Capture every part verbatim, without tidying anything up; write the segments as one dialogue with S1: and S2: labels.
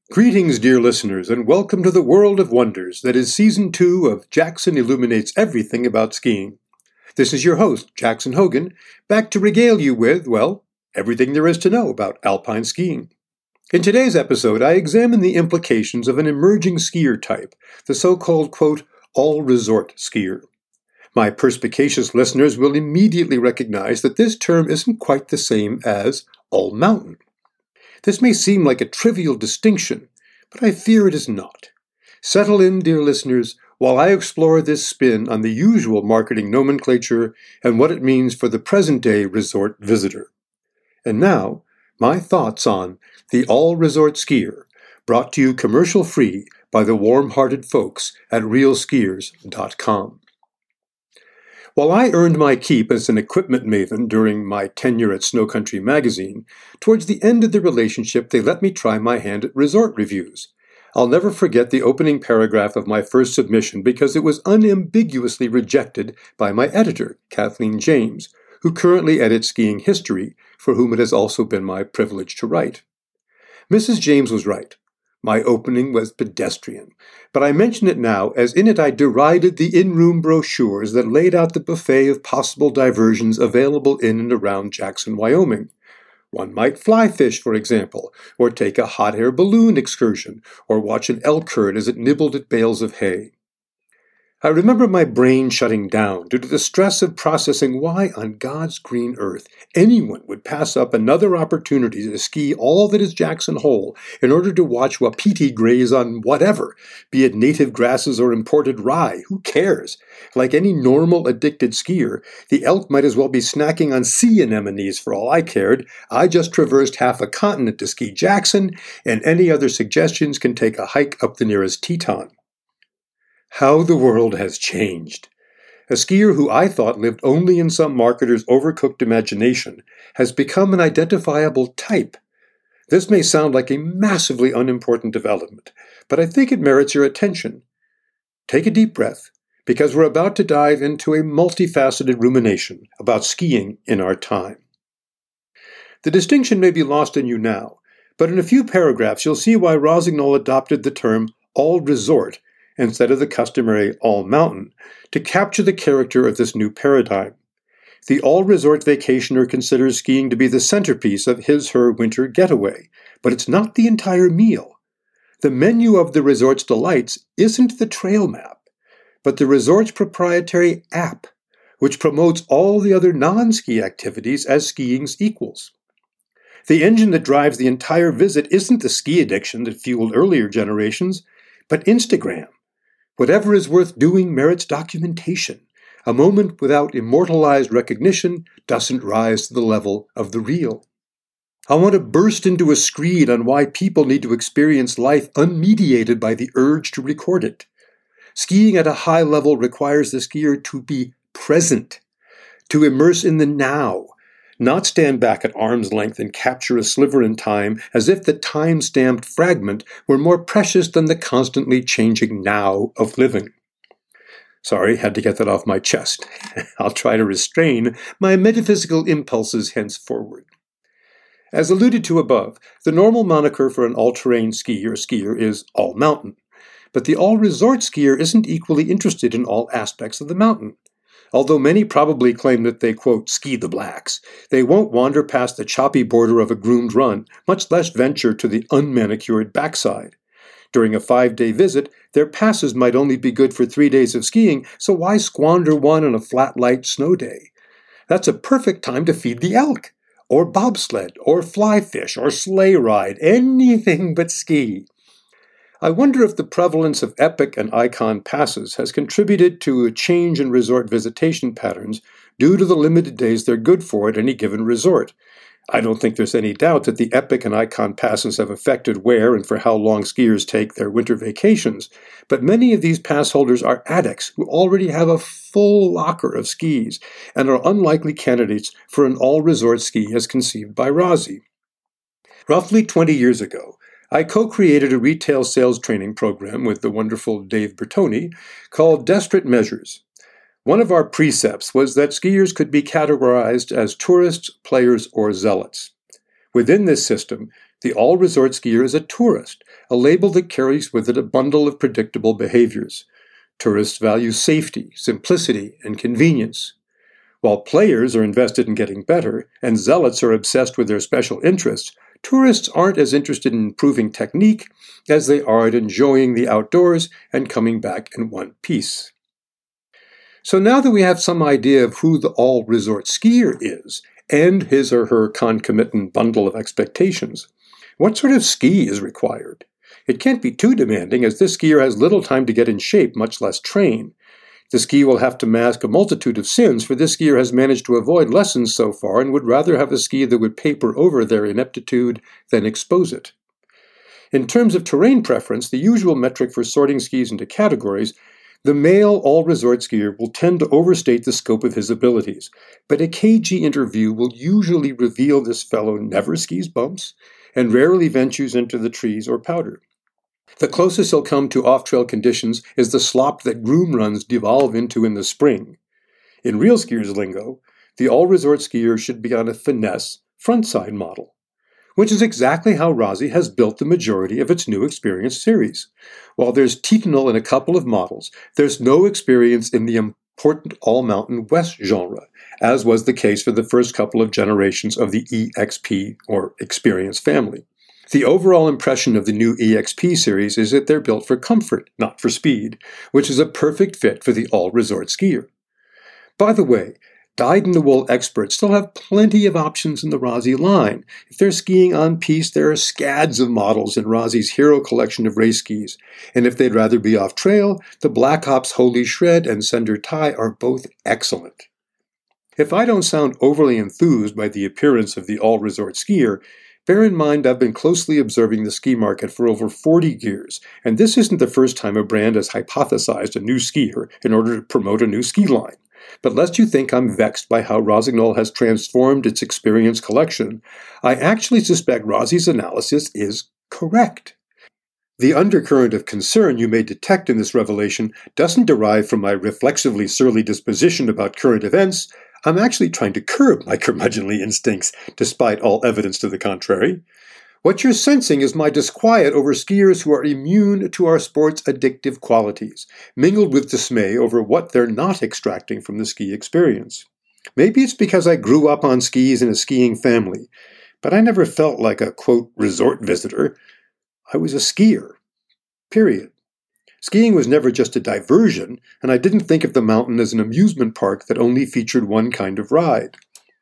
S1: Greetings, dear listeners, and welcome to the World of Wonders that is Season two of Jackson Illuminates Everything About Skiing. This is your host, Jackson Hogan, back to regale you with, well, everything there is to know about alpine skiing. In today's episode, I examine the implications of an emerging skier type, the so-called, quote, all-resort skier. My perspicacious listeners will immediately recognize that this term isn't quite the same as all-mountain. This may seem like a trivial distinction, but I fear it is not. Settle in, dear listeners, while I explore this spin on the usual marketing nomenclature and what it means for the present-day resort visitor. And now, my thoughts on the all-resort skier, brought to you commercial-free by the warm-hearted folks at real skiers dot com. While I earned my keep as an equipment maven during my tenure at Snow Country magazine, towards the end of the relationship they let me try my hand at resort reviews. I'll never forget the opening paragraph of my first submission because it was unambiguously rejected by my editor, Kathleen James, who currently edits Skiing History, for whom it has also been my privilege to write. Missus James was right. My opening was pedestrian, but I mention it now as in it I derided the in-room brochures that laid out the buffet of possible diversions available in and around Jackson, Wyoming. One might fly fish, for example, or take a hot air balloon excursion, or watch an elk herd as it nibbled at bales of hay. I remember my brain shutting down due to the stress of processing why on God's green earth anyone would pass up another opportunity to ski all that is Jackson Hole in order to watch wapiti graze on whatever, be it native grasses or imported rye. Who cares? Like any normal addicted skier, the elk might as well be snacking on sea anemones for all I cared. I just traversed half a continent to ski Jackson, and any other suggestions can take a hike up the nearest Teton. How the world has changed. A skier who I thought lived only in some marketer's overcooked imagination has become an identifiable type. This may sound like a massively unimportant development, but I think it merits your attention. Take a deep breath, because we're about to dive into a multifaceted rumination about skiing in our time. The distinction may be lost on you now, but in a few paragraphs you'll see why Rossignol adopted the term all-resort instead of the customary all-mountain, to capture the character of this new paradigm. The all-resort vacationer considers skiing to be the centerpiece of his/her winter getaway, but it's not the entire meal. The menu of the resort's delights isn't the trail map, but the resort's proprietary app, which promotes all the other non-ski activities as skiing's equals. The engine that drives the entire visit isn't the ski addiction that fueled earlier generations, but Instagram. Whatever is worth doing merits documentation. A moment without immortalized recognition doesn't rise to the level of the real. I want to burst into a screed on why people need to experience life unmediated by the urge to record it. Skiing at a high level requires the skier to be present, to immerse in the now, not stand back at arm's length and capture a sliver in time as if the time-stamped fragment were more precious than the constantly changing now of living. Sorry, had to get that off my chest. I'll try to restrain my metaphysical impulses henceforward. As alluded to above, the normal moniker for an all-terrain skier or skier is all-mountain, but the all-resort skier isn't equally interested in all aspects of the mountain. Although many probably claim that they, quote, ski the blacks, they won't wander past the choppy border of a groomed run, much less venture to the unmanicured backside. During a five-day visit, their passes might only be good for three days of skiing, so why squander one on a flat, light snow day? That's a perfect time to feed the elk, or bobsled, or fly fish, or sleigh ride, anything but ski. I wonder if the prevalence of epic and icon passes has contributed to a change in resort visitation patterns due to the limited days they're good for at any given resort. I don't think there's any doubt that the epic and icon passes have affected where and for how long skiers take their winter vacations, but many of these pass holders are addicts who already have a full locker of skis and are unlikely candidates for an all-resort ski as conceived by Rossi. Roughly twenty years ago, I co-created a retail sales training program with the wonderful Dave Bertoni called Desperate Measures. One of our precepts was that skiers could be categorized as tourists, players, or zealots. Within this system, The all-resort skier is a tourist, a label that carries with it a bundle of predictable behaviors. Tourists value safety, simplicity, and convenience. While players are invested in getting better, and zealots are obsessed with their special interests, tourists aren't as interested in improving technique as they are at enjoying the outdoors and coming back in one piece. So now that we have some idea of who the all-resort skier is, and his or her concomitant bundle of expectations, what sort of ski is required? It can't be too demanding, as this skier has little time to get in shape, much less train. The ski will have to mask a multitude of sins, for this skier has managed to avoid lessons so far and would rather have a ski that would paper over their ineptitude than expose it. In terms of terrain preference, the usual metric for sorting skis into categories, the male all-resort skier will tend to overstate the scope of his abilities, but a K G interview will usually reveal this fellow never skis bumps and rarely ventures into the trees or powder. The closest he'll come to off-trail conditions is the slop that groom runs devolve into in the spring. In real skiers' lingo, the all-resort skier should be on a finesse front-side model, which is exactly how Rossi has built the majority of its new Experience series. While there's Titanal in a couple of models, there's no experience in the important all-mountain West genre, as was the case for the first couple of generations of the E X P or Experience family. The overall impression of the new E X P series is that they're built for comfort, not for speed, which is a perfect fit for the all-resort skier. By the way, dyed-in-the-wool experts still have plenty of options in the Rossi line. If they're skiing on piste, there are scads of models in Rossi's hero collection of race skis, and if they'd rather be off-trail, the Black Ops Holy Shred and Sender Tie are both excellent. If I don't sound overly enthused by the appearance of the all-resort skier, bear in mind I've been closely observing the ski market for over forty years, and this isn't the first time a brand has hypothesized a new skier in order to promote a new ski line. But lest you think I'm vexed by how Rossignol has transformed its Experience collection, I actually suspect Rossi's analysis is correct. The undercurrent of concern you may detect in this revelation doesn't derive from my reflexively surly disposition about current events. I'm actually trying to curb my curmudgeonly instincts, despite all evidence to the contrary. What you're sensing is my disquiet over skiers who are immune to our sport's addictive qualities, mingled with dismay over what they're not extracting from the ski experience. Maybe it's because I grew up on skis in a skiing family, but I never felt like a, quote, resort visitor. I was a skier. Period. Skiing was never just a diversion, and I didn't think of the mountain as an amusement park that only featured one kind of ride.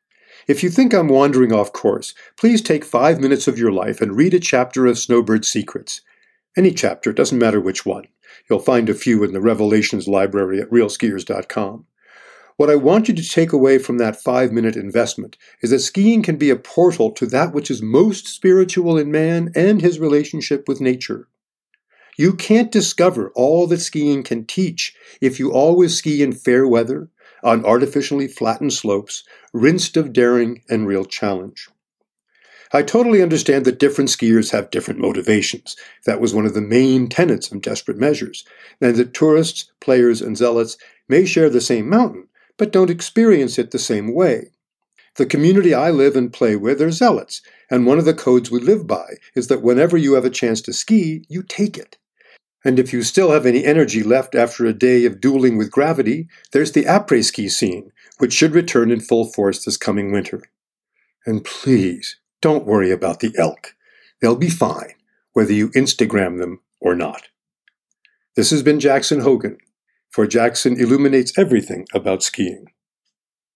S1: If you think I'm wandering off course, please take five minutes of your life and read a chapter of Snowbird Secrets. Any chapter, doesn't matter which one. You'll find a few in the Revelations library at real skiers dot com. What I want you to take away from that five-minute investment is that skiing can be a portal to that which is most spiritual in man and his relationship with nature. You can't discover all that skiing can teach if you always ski in fair weather, on artificially flattened slopes, rinsed of daring and real challenge. I totally understand that different skiers have different motivations. That was one of the main tenets of Desperate Measures, and that tourists, players, and zealots may share the same mountain, but don't experience it the same way. The community I live and play with are zealots, and one of the codes we live by is that whenever you have a chance to ski, you take it. And if you still have any energy left after a day of dueling with gravity, there's the après-ski scene, which should return in full force this coming winter. And please, don't worry about the elk. They'll be fine, whether you Instagram them or not. This has been Jackson Hogan, for Jackson illuminates everything about skiing.